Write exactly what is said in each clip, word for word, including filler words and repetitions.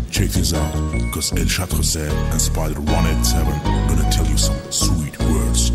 Check this out, cause El Shad Jose and Spider one eighty-seven gonna tell you some sweet words.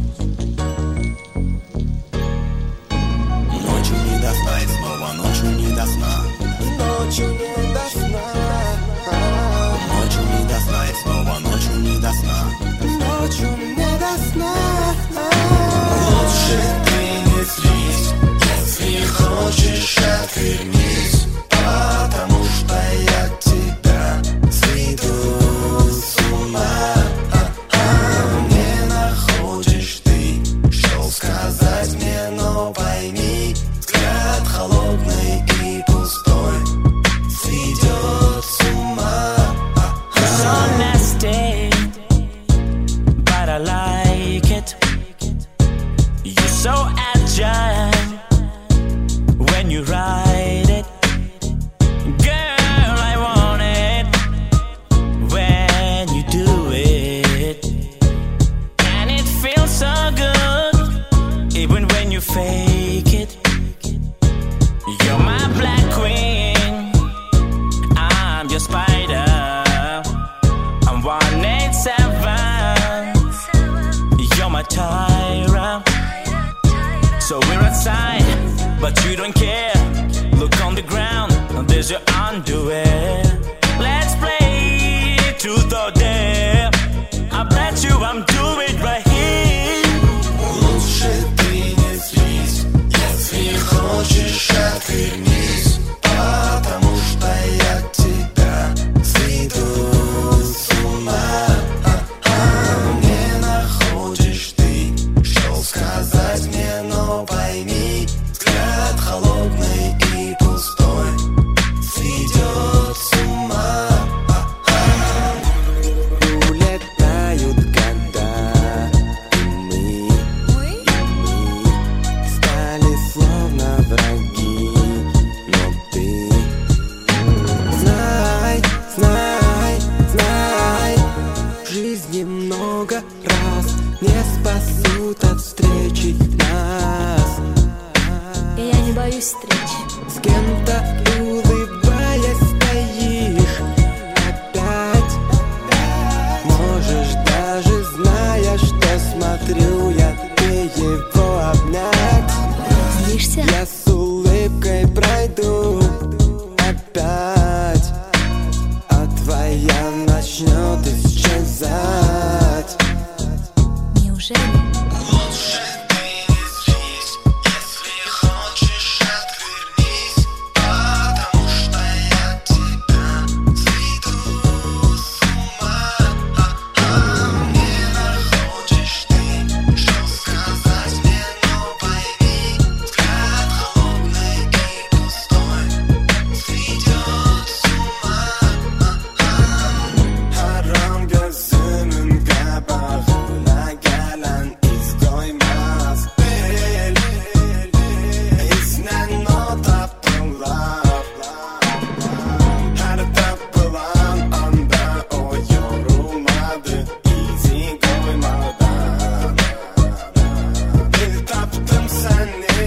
Ночью не до сна, и снова ночью не до сна. Ночью не до сна. Ночью не до сна, и снова ночью не до сна. Ночью не до сна. Лучше ты не слезь, если хочешь, отвернись, потому что я тебя сведу с ума. Не находишь ты, что сказать мне, но пойми, взгляд холодный и пустой сведет с ума. So nasty, but I like it. You're so agile when you ride it. Girl, I want it when you do it. And it feels so good, even when you fake it. You're my black queen, I'm your spider. I'm one eighty-seven, you're my Tyra. So we're outside, but you don't care. Look on the ground, there's your underwear. Let's play truth or dare. I bet you I'm doing right here. Лучше ты не слезь, если хочешь, отвернись, потому что я тебя сведу с ума. Не находишь ты, что сказать мне, но пойми, взгляд холодный и пустой сведет с ума. Улетают года, и мы, и мы стали словно враги. Но ты знай, знай, знай, в жизни много раз не спасут от встречи нас. И я не боюсь встреч. С кем-то улыбаясь стоишь опять. Можешь даже, зная, что смотрю я, ты его обнять. Злишься? Я с улыбкой пройду опять, а твоя начнет исчезать. Неужели? Лучше ты не слезь, если хочешь, отвернись, потому что я тебя сведу с ума. Не находишь ты, что сказать мне, но пойми, взгляд холодный и пустой сведет с ума. Haram gözümün kabağına gelen iz koymaz. Bel, izlen o tapılar. Her tapılan anda o yorulmadı, izi koymadan. Bir taptım seni.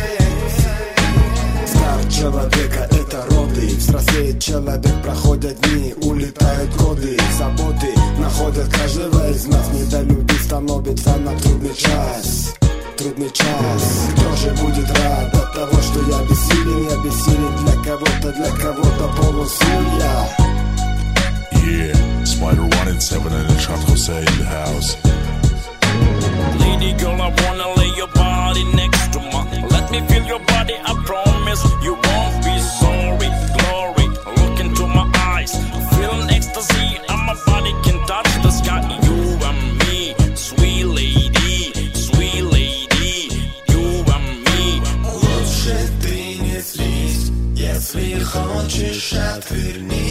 Старт человека — это роды. Взрослеет человек, проходят дни, улетают годы. Заботы находят каждого из нас. Недолюбить становится на трудный час. Трудный час. Кто же будет рад от того, что я бессилен? Я бессилен для кого-то, для кого-то полусил я. Yeah, Spider one eighty-seven and El Shad Jose in the house. Lady girl, I wanna lay your body next to mine. Let me feel your body, I promise you won't be sorry. Glory, look into my eyes, feeling ecstasy, and my body can touch the sky. You and me, sweet lady, sweet lady, you and me. Лучше ты не слезь, если хочешь, отвернись.